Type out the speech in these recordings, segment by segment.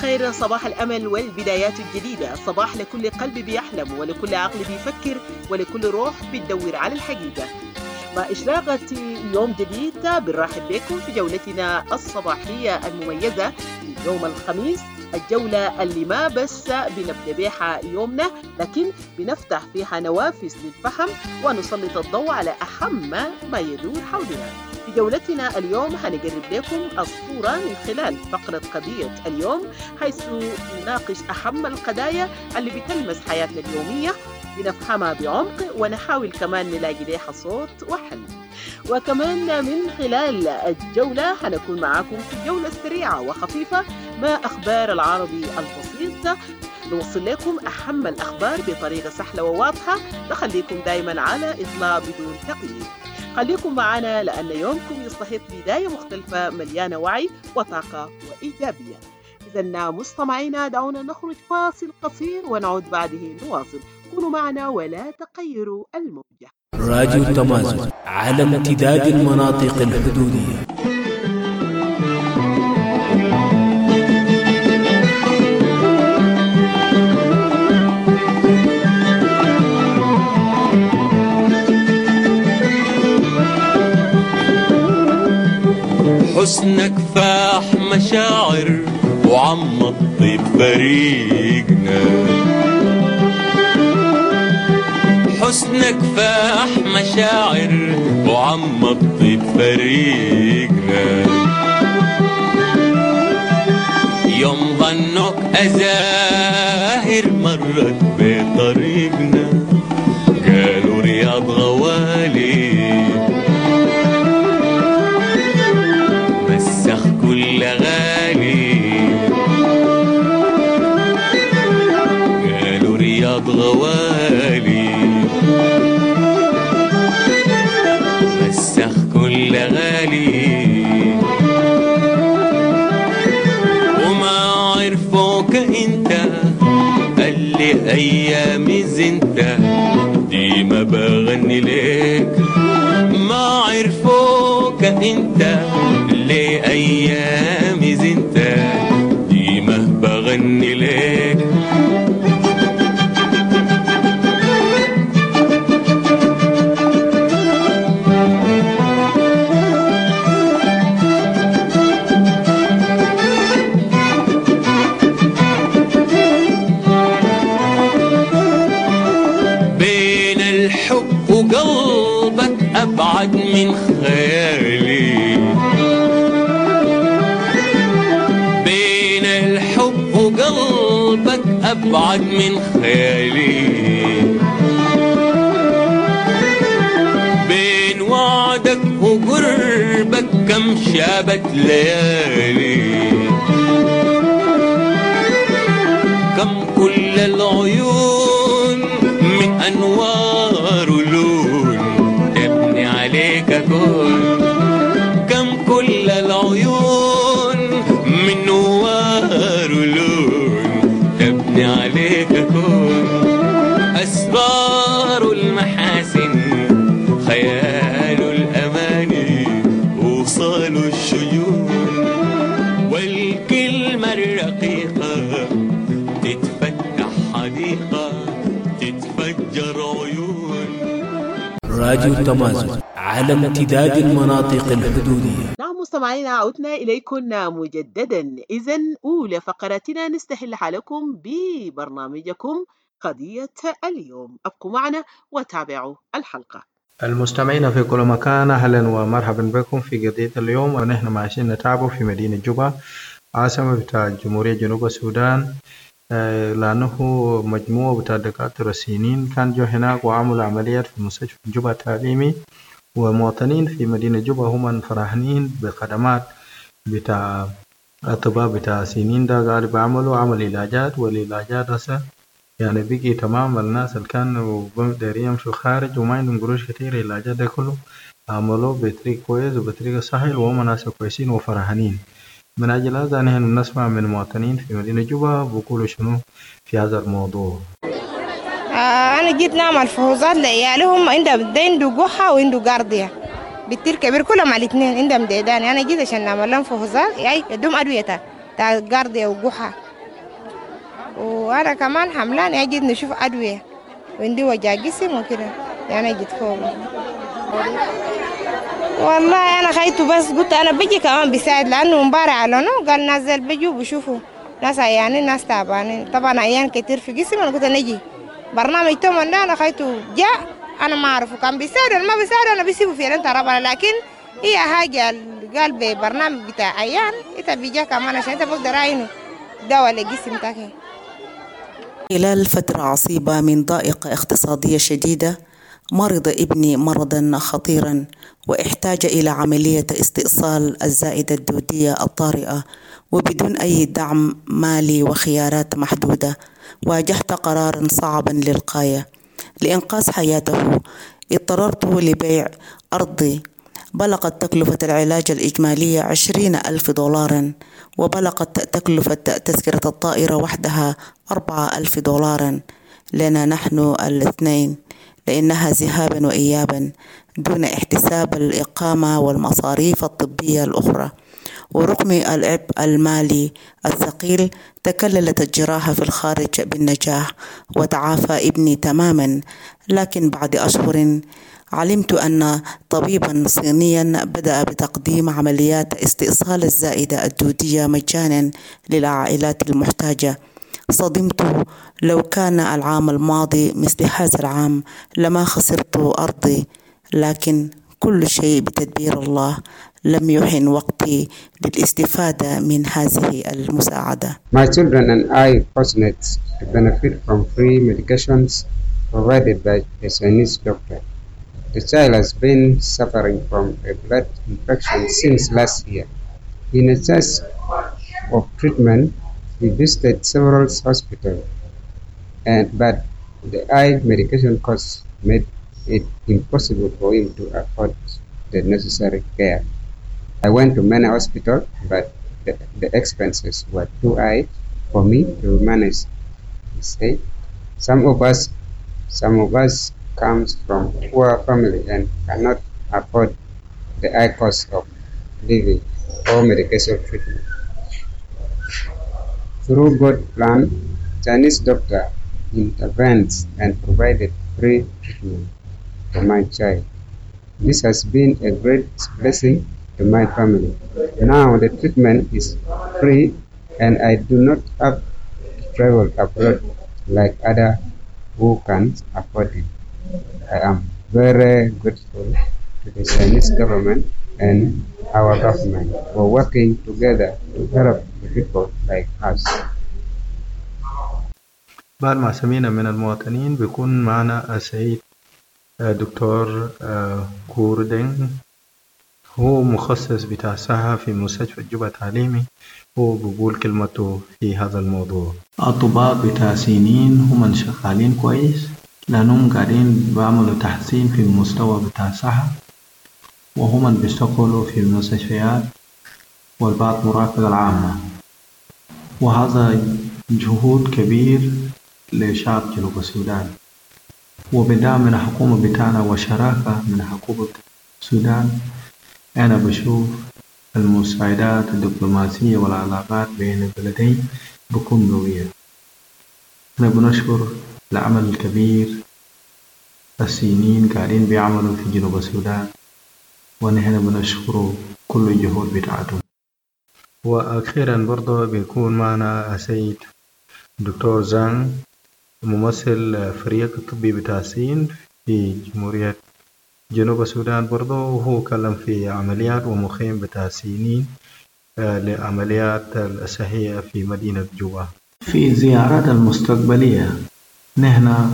الخير، صباح الأمل والبدايات الجديدة، صباح لكل قلب بيحلم ولكل عقل بيفكر ولكل روح بتدور على الحقيقة. مع إشراقة يوم جديد بنرحب بكم في جولتنا الصباحية المميزة يوم الخميس، الجولة اللي ما بس بنبدأ بها يومنا لكن بنفتح فيها نوافذ للفهم ونسلط الضوء على أهم ما يدور حولنا. في جولتنا اليوم هنقرب لكم الصورة من خلال فقرة قضية اليوم، حيث نناقش أهم القضايا اللي بتلمس حياتنا اليومية، بنفهمها بعمق ونحاول كمان نلاقي لها صوت وحل. وكمان من خلال الجولة هنكون معاكم في جولة سريعة وخفيفة ما أخبار العربي البسيط، نوصل لكم أهم الأخبار بطريقة سهلة وواضحة، نخليكم دايما على إطلاع بدون تقييد. خليكم معنا لأن يومكم يستحق بداية مختلفة مليانة وعي وطاقة وإيجابية. إذن مستمعينا دعونا نخرج فاصل قصير ونعود بعده نواصل. كونوا معنا ولا تغيروا الموجة. راديو التمازن على امتداد المناطق الحدودية. حسنك فاح مشاعر وعم الطيب فريقنا، حسنك فاح مشاعر وعم الطيب فريقنا، يوم ظنك أزاهر مرت بطريقنا، قالوا رياض غوالي مسخ كل غالي، قالوا رياض غوالي مسخ كل غالي، وما عرفوك انت اللي ايامي زنت ديما بغني ليك، ما عرفوك انت اللي ايامي زنت ديما بغني ليك. بين الحب وقلبك أبعد من خيالي، بين الحب وقلبك أبعد من خيالي، بين وعدك وقربك كم شابت ليالي، كم كل العيون من أنوار ولون تبني عليك كون، كم كل العيون من نوار ولون تبني عليك كون، أسرار المحاسن خيال الأماني وصال الشجون، والكلمة الرقيقة تتفتح حديقة تتفجر عيون. راديو التمازن على امتداد المناطق الحدودية. نعم مستمعينا، عدنا إليكم مجددا. إذن أولى فقراتنا نستهلها لكم ببرنامجكم قضية اليوم، أبقوا معنا وتابعوا الحلقة. المستمعين في كل مكان، أهلا ومرحبا بكم في قضية اليوم، ونحن ماشيين نتابع في مدينة جوبا عاصمة بتاع جمهورية جنوب السودان، لأنه مجموعة بتاع دكاترة الصينيين كان جو هناك وعملوا عمليات في مستشفى جوبا التعليمي، ومواطنين في مدينة جوبا هم فرحانين بخدمات بتاع الأطباء بتاع الصينيين ده، قاعد بيعملوا عمل علاجات، والعلاجات هسه يعني بقي تمام. الناس اللي كانوا دايرين يمشوا خارج وما عندهم قروش كتير، العلاجات ده كله عملوه بطريقة كويس وبطريقة سهل، وهم ناس كويسين وفرحانين. من أجل هذا نحن نسمع من مواطنين في مدينة جوبا بيقولوا شنو في هذا الموضوع. أنا جيت نعمل فحوصات لعيالهم، عنده جحا وعنده جارديا، بالتير كبير كلهم على الاثنين عندهم ديدان. أنا جيت عشان نعمل لهم فحوصات، يدوم أدوية تاع جارديا وجحا وأنا كمان حملان أجيت نشوف أدوية وعندي وجع جسم وكده يعني جيت فوق. والله أنا خايته بس قلت أنا بيجي كمان بيساعد لأنه مبارع على قال نازل بيجوا بيشوفوا ناس عيانين ناس تعبانين طبعا عيان كتير في جسمي. أنا قلت نجي برنامج تومن ده أنا خايته جاء أنا ما أعرفه كان بيساعد ما بيساعد أنا بيسيبه في أنت ربنا لكن هي حاجة قال ببرنامج بتاع عيان أنت بيجا كمان عشان أنت بقدر عينه دواء للجسم تاعك. خلال فترة عصيبة من ضائقة اقتصادية شديدة مرض ابني مرضا خطيرا واحتاج إلى عملية استئصال الزائدة الدودية الطارئة وبدون أي دعم مالي وخيارات محدودة. واجهت قرارا صعبا للغاية لإنقاذ حياته. اضطررت لبيع أرضي. بلغت تكلفة العلاج الإجمالية 20,000 دولارا وبلغت تكلفة تذكرة الطائرة وحدها 4,000 دولارا لنا نحن الاثنين لأنها ذهابا وإيابا دون احتساب الإقامة والمصاريف الطبية الأخرى. ورغم العبء المالي الثقيل تكللت الجراحة في الخارج بالنجاح وتعافى ابني تماما. لكن بعد أشهر علمت أن طبيبا صينيا بدأ بتقديم عمليات استئصال الزائدة الدودية مجانا للعائلات المحتاجة. صدمت. لو كان العام الماضي مثل هذا العام لما خسرت أرضي لكن كل شيء بتدبير الله. لم يحن وقتي للاستفادة من هذه المساعدة. My children and I fortunate to benefit from free medications provided by a Chinese doctor. The child has been suffering from a blood infection since last year. In a search of treatment, he visited several hospitals, but the eye medication costs made it impossible for him to afford the necessary care. I went to many hospitals, but the expenses were too high for me to manage. He said, Some of us comes from poor family and cannot afford the high cost of living or medication treatment. Through God's plan, Chinese doctor intervened and provided free treatment for my child. This has been a great blessing to my family. Now the treatment is free and I do not have to travel abroad like others who can afford it. I am very grateful to the Chinese government and our government for working together to help the people like us. بعد ما سمينا من المواطنين بيكون معنا السيد دكتور كوردين. هو مخصص بتاع صحة في مستشفى جوبا تعليمي. هو بقول كلمته في هذا الموضوع. الأطباء بتاع سنين هم شغالين كويس لأنهم قاعدين بعملوا تحسين في المستوى بتاع الصحة وهم بيشتغلوا في المستشفيات والبعض مرافقة العامة وهذا جهود كبير لشعب جنوب السودان وبدعم من الحكومة بتاعنا وشراكة من حكومة السودان. أنا بشوف المساعدات الدبلوماسية والعلاقات بين البلدين بكون قوية. أنا بنشكر العمل الكبير الصينيين قاعدين بيعملوا في جنوب السودان ونحن بنشكروا كل الجهود بتاعتهم. وأخيرا برضه بيكون معنا السيد دكتور زانغ ممثل فريق الطبي بتاع الصين في جمهورية جنوب السودان. برضه هو كلم في عمليات ومخيم بتاع الصينيين لعمليات الصحية في مدينة جوبا. في زيارات المستقبلية نحن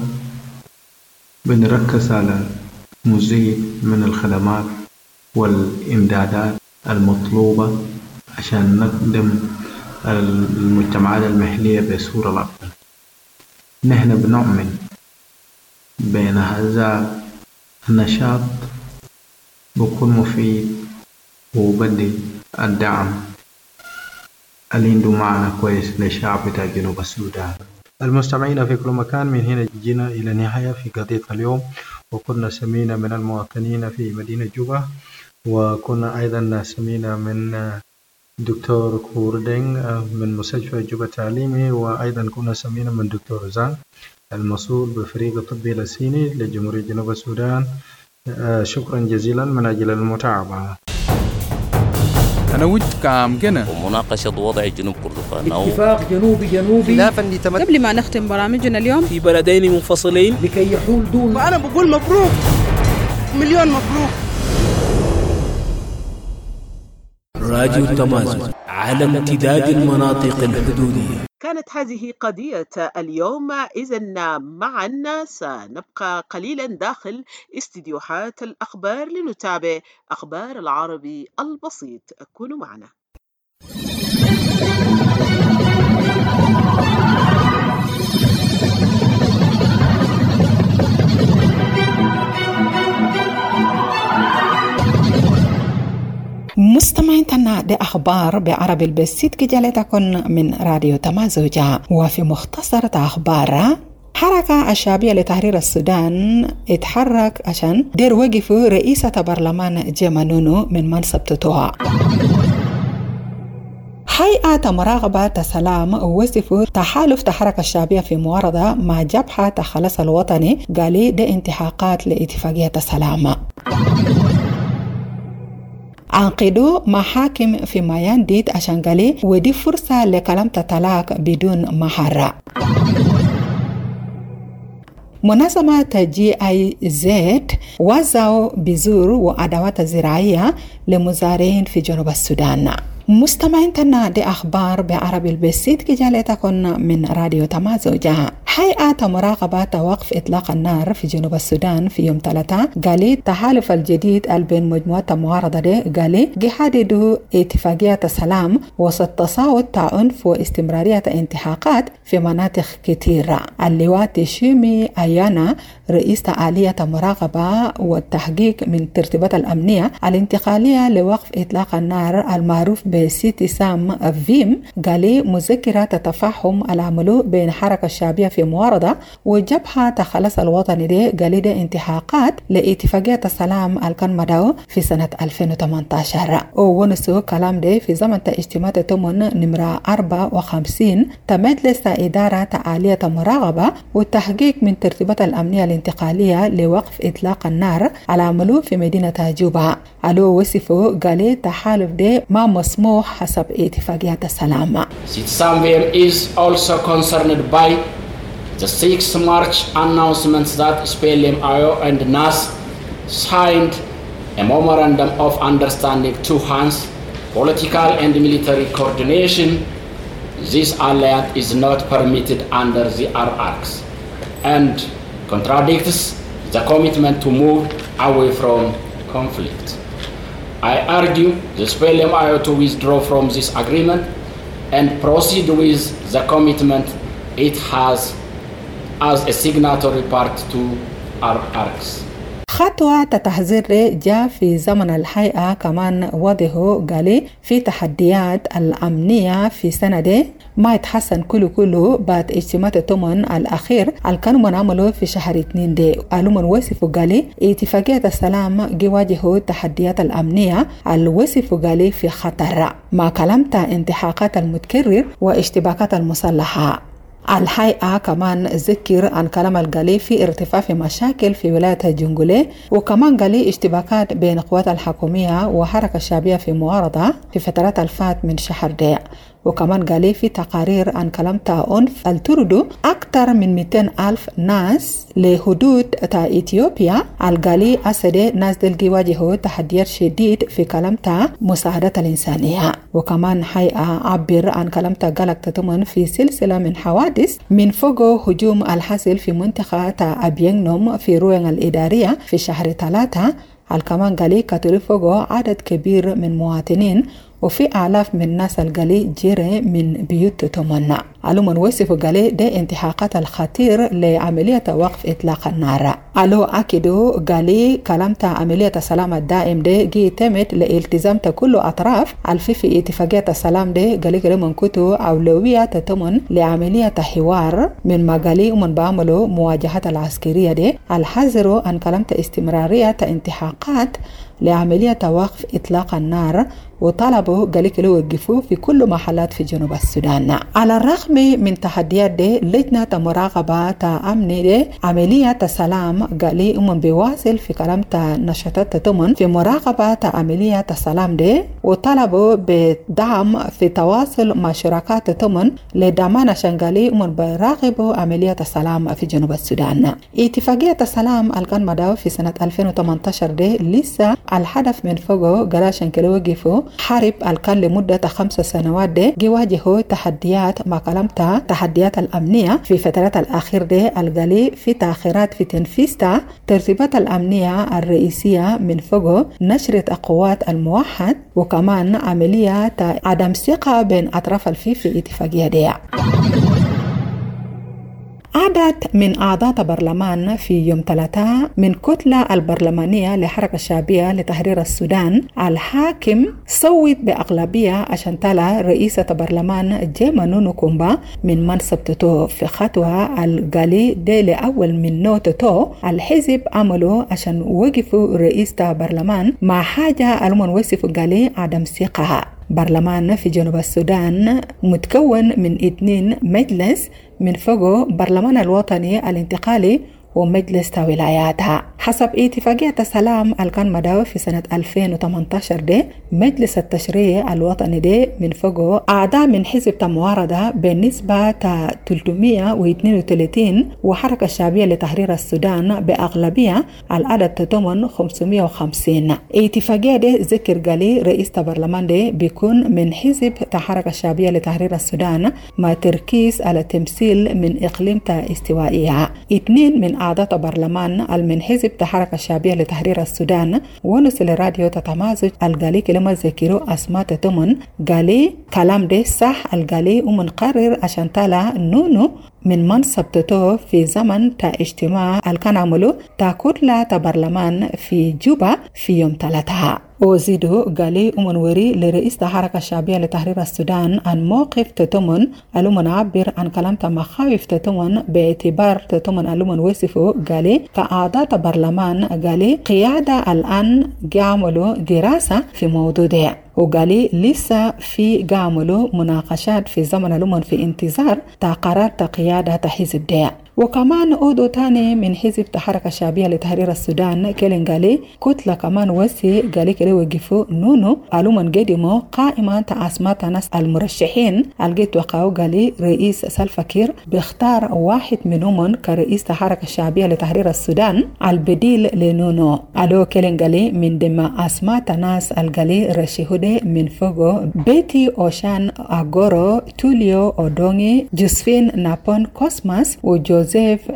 بنركز على مزيد من الخدمات والإمدادات المطلوبة عشان نخدم المجتمعات المحلية بصورة أفضل. نحن بنؤمن بأن هذا النشاط بيكون مفيد وبدي الدعم اللي عنده معنى كويس للشعب بتاع جنوب السودان. المستمعين في كل مكان، من هنا جينا إلى نهاية في قضية اليوم، وكنا سمينا من المواطنين في مدينة جوبا، وكنا أيضا سمينا من دكتور كوردين من مستشفى جوبا التعليمي، وأيضا كنا سمينا من دكتور زان المسؤول بفريق الطبي الصيني لجمهورية جنوب السودان. شكرا جزيلا من أجل المتابعة. أنا ود كام جنة ومناقشة وضع جنوب كردفان أو اتفاق جنوبي خلافا لتمدد. قبل ما نختم برامجنا اليوم في بلدين منفصلين لكي يحول دون. وأنا بقول مبروك، مليون مبروك. راديو التمازن على امتداد المناطق الحدودية. كانت هذه قضية اليوم. إذن معا سنبقى قليلا داخل استديوهات الأخبار لنتابع أخبار العربي البسيط. كونوا معنا. مستمعينا لأخبار بعربي البسيط كجالتكن من راديو تمازوجة. وفي مختصر أخبار، حركة الشعبية لتحرير السودان اتحرك عشان دير وقف رئيسة برلمان جمانونو من منصب تطوع. هيئة مراقبة السلام وصفوا تحالف الحركة الشعبية في معارضة مع جبهة الخلاص الوطني، قالوا ده انتهاكات لاتفاقية السلام. عقدوا محاكم في ميانديد عشان قالوا ودي فرصة لكلام الطلاق بدون مهر. منظمة GIZ وزعوا بذور وأدوات زراعية لمزارعين في جنوب السودان. مستمعينا لأخبار بعربي البسيط كجالتكن من راديو تمازوجة. هيئة مراقبة وقف إطلاق النار في جنوب السودان في يوم 3 قال التحالف الجديد بين مجموعة المعارضة قال يحددوا اتفاقية السلام وسط تصاعد عنف واستمرارية انتهاكات في مناطق كثيرة. اللواء تشيمي أيانا رئيس آلية مراقبة والتحقيق من الترتيبات الأمنية الانتقالية لوقف إطلاق النار المعروف بسيتي سام فيم قال مذكرة تفهم العمل بين حركة الشعبية في معارضة وجبهة الخلاص الوطني دي قال ده انتهاكات لاتفاقية السلام الكان مدعو في سنة 2018. ونسو كلام ده في زمن اجتماع تمن نمرة 54 مجلس إدارة آلية مراقبة والتحقيق من ترتيبات الأمنية الانتقالية لوقف إطلاق النار العمل في مدينة جوبا. علو وصفه قال تحالف ده ما مسموح حسب اتفاقية السلام. Sitsamvm is also concerned by the 6th March announcements that SPLM-IO and NAS signed a memorandum of understanding to enhance political and military coordination. This alliance is not permitted under the RRCs and contradicts the commitment to move away from conflict. I argue the SPLM-IO to withdraw from this agreement and proceed with the commitment it has as a signatory part to RRCs. خطوة تحذير جاء في زمن الحقيقة كمان وضعه قال في تحديات الأمنية في سنة دي ما يتحسن كله بعد اجتماع الثمن الأخير اللي كانوا منعمله في شهر 2 دي. قالوا من وصفوا قال اتفاقية السلام جواجه تحديات الأمنية الوصفوا قال في خطر مع كلامة انتهاكات المتكرر واشتباكات المسلحة. الحقيقة كمان ذكر عن كلام القالي في ارتفاع في مشاكل في ولاية الجنجولي، وكمان قالي اشتباكات بين قوات الحكومية وحركة الشعبية في معارضة في فترات الفات من شهر دي. وكمان قالي في تقارير عن كلام عنف التردو أكثر من 200,000 ناس لحدود إثيوبيا. القالي أسد ناس دلقي يواجهوا تحديات شديد في كلام مساعدة الإنسانية. وكمان حقيقة عبر عن كلام قلق تتمن في سلسلة من حوادث من فوق هجوم الحاصل في منطقة أبينغنوم في روين الإدارية في شهر 3. الكمان قالي كتر فوق عدد كبير من مواطنين وفي آلاف من الناس القالي جري من بيوت تمنع. قالوا من وصفوا قالي ده انتهاكات الخطير لعملية وقف إطلاق النار. قالوا أكدوا قالي كلام عملية السلام الدائم ده جي تمت لالتزام كل أطراف في اتفاقية السلام ده قالي من كتو أولوية تتمن لعملية حوار من ما قالي ومن بعملوا مواجهة العسكرية ده الحذر عن كلام استمرارية انتهاكات مؤقت لعملية وقف إطلاق النار، وطلبوا قالك لو وقفوا في كل محلات في جنوب السودان. على الرغم من تحديات دي، لجنة مراقبة أمن دي عملية سلام قالي بيواصل في كلام نشاطات تمن في مراقبة عملية سلام دي، وطلبوا بدعم في تواصل مع شركات تمن لدعمان عشان قالي بيراقبوا عملية السلام في جنوب السودان. اتفاقية السلام الكان مداو في سنة 2018 دي لسه الهدف من فوقه قال عشان كده وقفوا حرب الكان لمدة 5 سنوات دي يواجهوا تحديات ما كلمتها تحديات الأمنية في فترات الأخير دي القالي في تأخيرات في تنفيذ ترتيبات الأمنية الرئيسية من فوقه نشرة قوات الموحد، وكمان عملية عدم ثقة بين أطراف في اتفاقية دي. عدد من أعضاء برلمان في يوم 3 من كتلة البرلمانية لحركة الشعبية لتحرير السودان الحاكم صوت بأغلبية عشان تلا رئيسة برلمان جيما نونو كومبا من منصب توتو في خطوة القالي دي لأول من نو توتو الحزب عملوا عشان وقفوا رئيسة برلمان مع حاجة المن وصفوا قالي عدم ثقة. برلمان في جنوب السودان متكون من 2 مجلس من فوقه برلمان الوطني الانتقالي ومجلس ولاياتها. حسب اتفاقية السلام الكان مداوي في سنة 2018 دي مجلس التشريع الوطني دي من فوقه أعضاء من حزب معارضة بنسبة 332 وحركة الشعبية لتحرير السودان بأغلبية العدد تتمن 550. اتفاقية دي ذكر قالي رئيس البرلمان دي بيكون من حزب حركة الشعبية لتحرير السودان مع تركيز على تمثيل من إقليم استوائية. 2 من أعضاء برلمان من حزب حركة الشعبية لتحرير السودان ونسل راديو تتمازج القالي كلمة ذكروا أسماء تتمن قالي كلام ده صح القالي ومنقرر عشان تلا نونو من منصب توتو في زمن اجتماع الكان عملو كتلة برلمان في جوبا في يوم 3. وزيدو قالي ومنوري لرئيس الحركة الشعبية لتحرير السودان عن موقف تتمن ألومن عبر عن كلام مخاوف تتمن باعتبار تتمن ألومن وصفه قالي كأعضاء برلمان قالي قيادة الآن قاملوا دراسة في موضوع ده، وقالي لسه في قاملوا مناقشات في زمن الأمم في انتظار قرار قيادة حزب ده. وكمان أودو تاني من حزب حركة الشعبية لتحرير السودان كيلين قالي كتلة كمان وسي قالي كده وقفوا نونو ألومن قدموا قائمة أسماء ناس المرشحين الجيت وقعوا قالي رئيس سلفا كير بيختار واحد منهم كرئيس حركة الشعبية لتحرير السودان البديل لنونو. ألو كيلين قالي من دم أسماء ناس القالي رشيهودي من فوقو بيتي أوشان أغورو توليو أودونغي جوزفين نابون كوسماس وجوزيف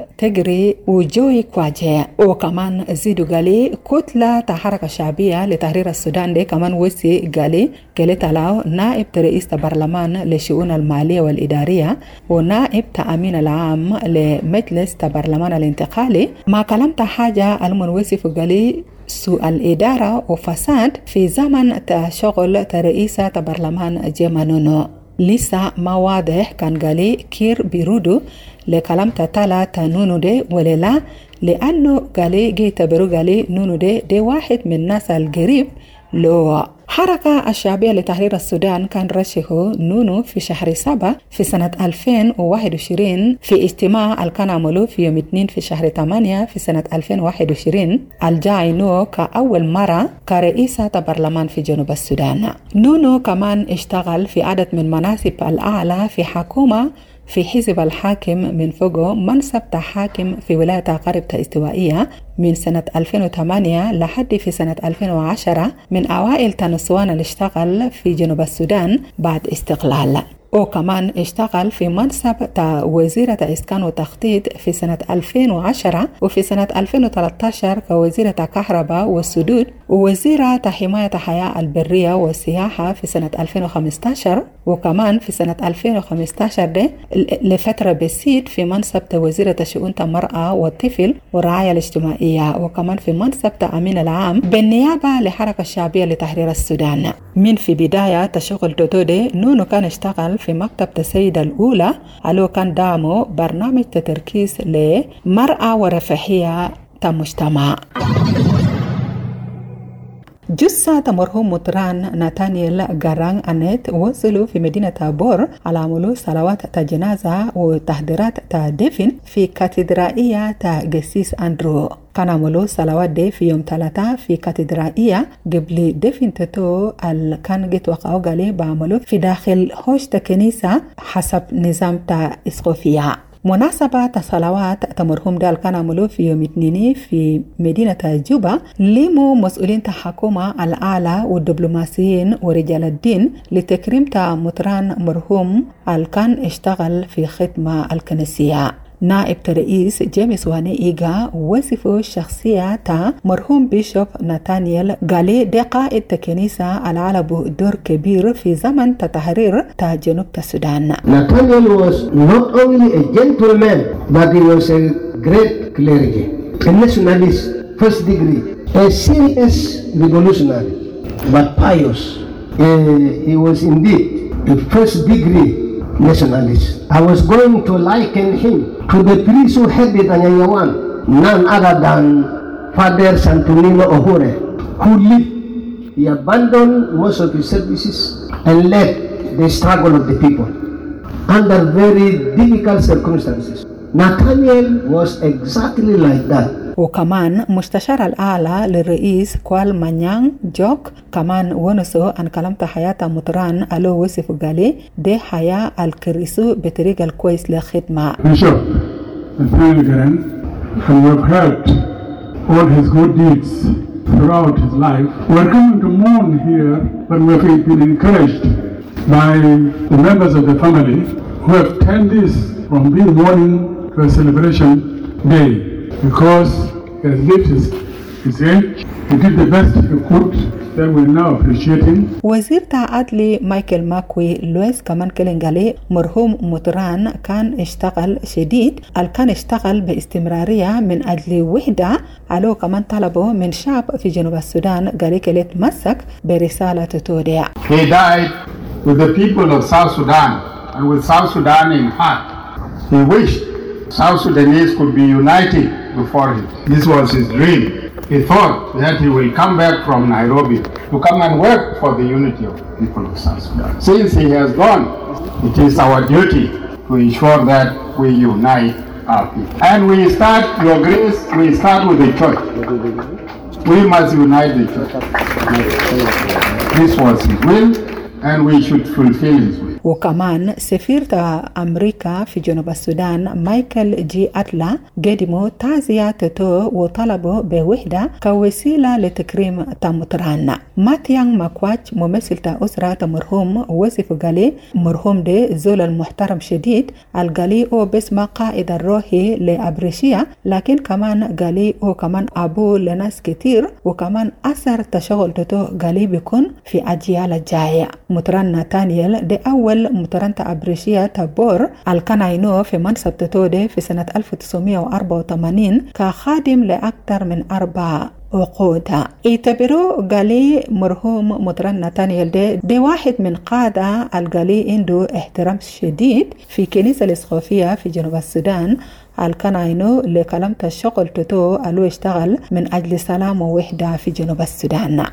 تجري وجوي كواجه. وكمان زيدو قالي كتلة حركة الشعبية لتحرير السودان دي كمان وسي قالي تلاو نائب رئيس البرلمان لشؤون المالية والإدارية ونائب تأمين العام لمجلس البرلمان الانتقالي ما كلمت حاجة المنوسف قالي سوء الإدارة وفساد في زمن شغل رئيسة برلمان جيما نونو. لسه ما واضح كان قالي كير بيرودو لكلام تالا نونو دي ولا لا، لأنه قالي جيت برو قالي نونو دي واحد من الناس القريب لو حركة الشعبية لتحرير السودان كان رشحه نونو في شهر 7 في سنة 2021 في اجتماع كان عملوه في يوم 2 في شهر 8 في سنة 2021 الجاي نو كأول مرة كرئيسة برلمان في جنوب السودان. نونو كمان اشتغل في عدد من مناصب الأعلى في حكومة في حزب الحاكم من فوقه منصب حاكم في ولاية غرب استوائية من سنة 2008 لحد في سنة 2010 من أوائل تنسوان اللي اشتغل في جنوب السودان بعد استقلال. وكمان اشتغل في منصب وزيرة إسكان وتخطيط في سنة 2010 وفي سنة 2013 كوزيرة كهرباء والسدود ووزيرة حماية حياة البرية والسياحة في سنة 2015 وكمان في سنة 2015 دي لفترة بسيط في منصب وزيرة شؤون المرأة والطفل والرعاية الاجتماعية وكمان في منصب تأمين العام بالنيابة لحركة الشعبية لتحرير السودان. من في بداية شغل دودودي نونو كان اشتغل في مكتب السيدة الأولى ألو كان دعمه برنامج تركيز لمرأة ورفاهية المجتمع. جثة مرحوم مطران ناتانيال غارانغ أنيت وصلوا في مدينة بور على عملوا صلوات جنازة وتحضيرات دفن في كاتدرائية قسيس أندرو. كان عملوا صلوات دي في يوم 3 في كاتدرائية قبل دفن تتو كان جيت وقعوا قالي بعملوا في داخل هوش كنيسة حسب نظام إسقوفية. مناسبة صلوات تمرهم دال كان عملوا في يوم 2 في مدينة جوبا ليمو مسؤولين الحكومة الأعلى والدبلوماسيين ورجال الدين لتكريم مطران مرحوم كان اشتغل في خدمة الكنسية. نائب رئيس جيمس واني إيغا وصفوا شخصية مرحوم بيشوب ناتانيال قالي دي قائد الكنيسة العلب دور كبير في زمن تحرير جنوب السودان. Nathaniel was not only a gentleman but he was a great clergy, a nationalist first degree, a serious revolutionary but pious. He was indeed a first degree nationalist. I was going to liken him to the priest who headed Anyanyawan, none other than Father Santonino Ohure, who lived. He abandoned most of his services and led the struggle of the people under very difficult circumstances. Nathaniel was exactly like that. وكمان مستشار الأعلى للرئيس كوال مانيان جوك كمان ونسو أن كلمت حياة مطران ألو وصف قالي دي حياة الكريسو بطريقة الكويس للخدمة. Bishop Nathaniel, and we have heard all his good deeds throughout his life. We are coming to mourn here, but we have been encouraged by the members of the family who have turned this from being mourning to a celebration day. Because he has lived his age, he did the best he could, that we're now appreciating. وزير عدلي مايكل ماكوي لويس كمان كلنجالي مرحوم مطران كان اشتغل شديد، كان اشتغل باستمرارية من أجل وحدة، علو كمان طلبوا من شعب في جنوب السودان قالي كلي تمسك برسالة تودع. He died with the people of South Sudan and with South Sudan in heart. He wished South Sudanese could be united before him. This was his dream. He thought that he will come back from Nairobi to come and work for the unity of the people of South Sudan. Since he has gone, it is our duty to ensure that we unite our people. And we start, Your Grace, we start with the church. We must unite the church. This was his will, and we should fulfill his will. وكمان سفير أمريكا في جنوب السودان مايكل جي أتلا قدموا تعزية تتو وطلبوا بوحدة كوسيلة لتكريم مطران. ماتيان ماكواتش ممثل أسرة مرحوم وصف قالي مرحوم دي زول المحترم شديد القالي هو باسم قائد الروحي لأبريشيا، لكن كمان قالي هو كمان أبو لناس كتير، وكمان أثر تشغل تتو قالي بيكون في أجيال الجاية. مطران ناتانيال دي أول مطران أبريشيا تبور الكناينو في منصب تتودي في سنة 1984 كخادم لأكثر من 4 عقود. اعتبروا قالي مرحوم مطران ناتانيال دي واحد من قادة القالي عنده احترام شديد في كنيسة الإسقوفية في جنوب السودان الكناينو لكلمة الشغل تتو ألو اشتغل من أجل سلام ووحدة في جنوب السودان.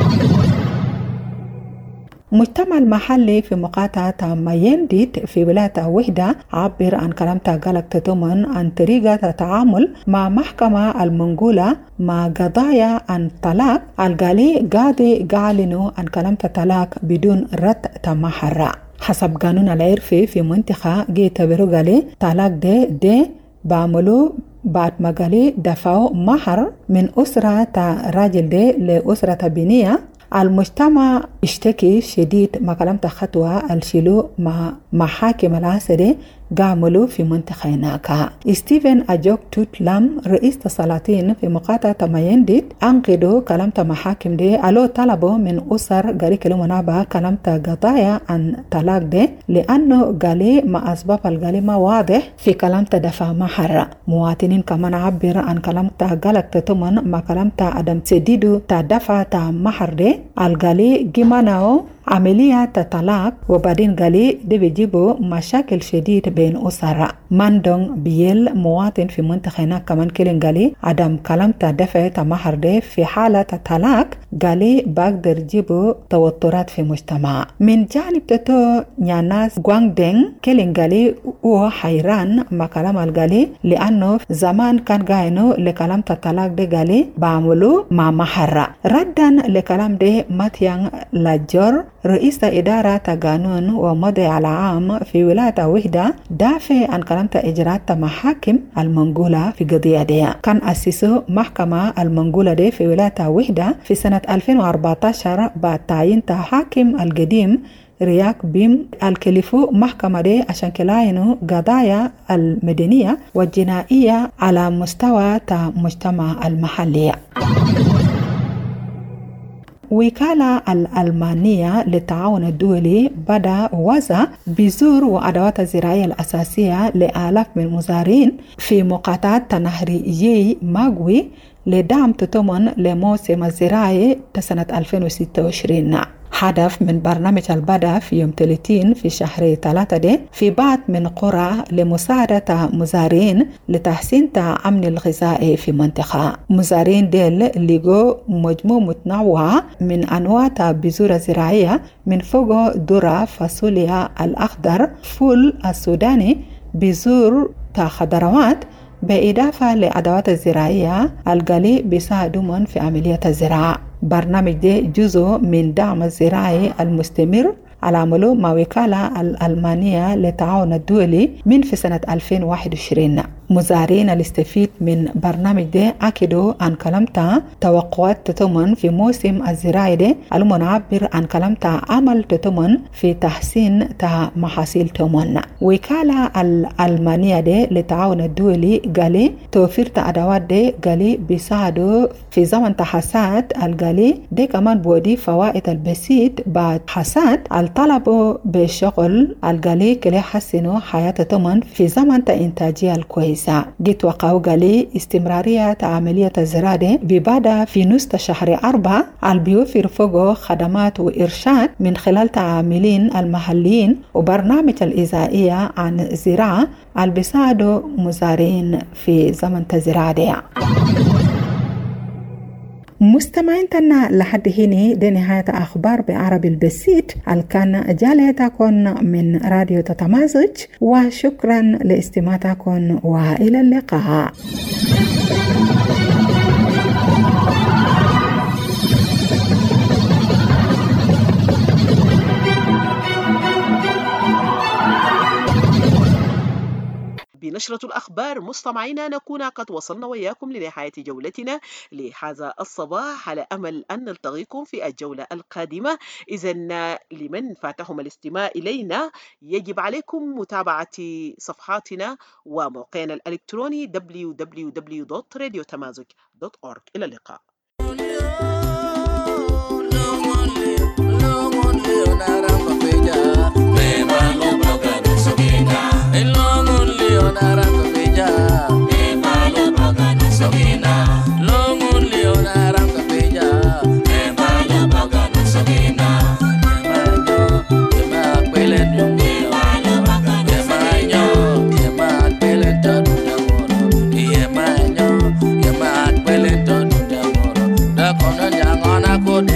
مجتمع المحلي في مقاطعة ماينديت في ولاية وحدة عبر عن كلامته قالك تتمن عن طريقة التعامل مع محكمة المنقولة مع قضايا عن طلاق القالي قاضي قالنوا عن كلامة طلاق بدون رد تمحر. حسب قانون العرفي في منطقة يعتبروا قالي طلاق دي بعملوا بعد ما قالي دفعوا مهر من أسرة راجل دي لأسرة بنية. المجتمع اشتكي شديد ما كلمت خطوة الشلو مع محاكم العسري قاملوا في منطقة هناك. ستيفن أجوك توت لام رئيس السلاطين في مقاطعة ماينديت أنقذوا كلمت محاكم دي ألو طلبوا من أسر قالي كلمة نابا كلمت قضايا عن طلاق دي لأنه قالي ما أسباب القالي ما واضح في كلمت دفع مهر. مواطنين كمان عبر عن كلمت قالك تتمن ما كلمت عدم تسديدو تدفع مهر دي القالي جماناو عملية طلاق وبعدين قالي دي بيجيبوا مشاكل شديد بين أسرة. ماندون بيل مواطن في منطقة هناك كمان كلين قالي عدم كلام دفع مهر دي في حالة طلاق قالي بقدر جيبو توترات في مجتمع. من جانب تتو نياناس غواندين كيلين قالي هو حيران ما كلام القالي لأنه زمان كان قاينو لكلام الطلاق ده قالي بعملوا مع محرة. ردا لكلام ده ماتيان لاجور رئيس إدارة قانون ومضي على عام في ولاية وحدة دافع عن كلام إجراءات محاكم المنقولة في قضية دي. كان أسسوا محكمة المنقولة دي في ولاية وحدة في سنة 2014 بعد تعيين حاكم القديم رياك بيم الكلفو محكمة دي عشان كلاينو قضايا المدنية والجنائية على مستوى مجتمع المحلية. وكالة الألمانية للتعاون الدولي بدأ وزع بذور وأدوات الزراعية الأساسية لآلاف من المزارعين في مقاطعات تنهريي ماغوي لدعم تتمن لموسم الزراعي سنة 2026. هدف من برنامج البدء في يوم 30 في شهر 3 دي في بعض من قرى لمساعدة مزارعين لتحسين الأمن الغذائي في منطقة. مزارعين ديل لقوا مجموعة متنوعة من أنواع البذور الزراعية من فوق ذرة فاصوليا الأخضر، فول السوداني، بذور خضروات، بإضافة لأدوات الزراعية القلي بيساعدون في عملية الزراعة. برنامج ده جزء من دعم الزراعي المستمر العمله مع وكالة الألمانية للتعاون الدولي من في سنة 2021. مزارعين الاستفيد من برنامج ده أكدوا عن كلامتا توقعات تتمن في موسم الزراعي ده المنعبر عن كلامتا عمل تتمن في تحسين محاصيل تمن. وكالة الألمانية ده للتعاون الدولي قالي توفير أدوات ده قالي بيساعدوا في زمن حصاد القالي ده كمان بودي فوائد البسيط بعد حصاد الطلبوا بالشغل القالي كلي حسنوا حياة تمن في زمن إنتاجية الكويس. جيت وقعوا قالي استمرارية عملية الزراعة ببدأ في نص شهر 4 البيوفر فوق خدمات وإرشاد من خلال تعاملين المحليين وبرنامج الإذاعية عن الزراعة البيساعدوا مزارعين في زمن الزراعة. مستمعيننا لحد هنا دي نهاية أخبار بعربي البسيط الكان جالتكم من راديو تتمازج، وشكرا لاستماعتكم وإلى اللقاء. بنشرة الأخبار مستمعينا نكون قد وصلنا وإياكم لنهاية جولتنا لهذا الصباح، على أمل أن نلتقيكم في الجولة القادمة. إذن لمن فاتهم الاستماع إلينا يجب عليكم متابعة صفحاتنا وموقعنا الإلكتروني www.radiotamazuk.org. إلى اللقاء. Good.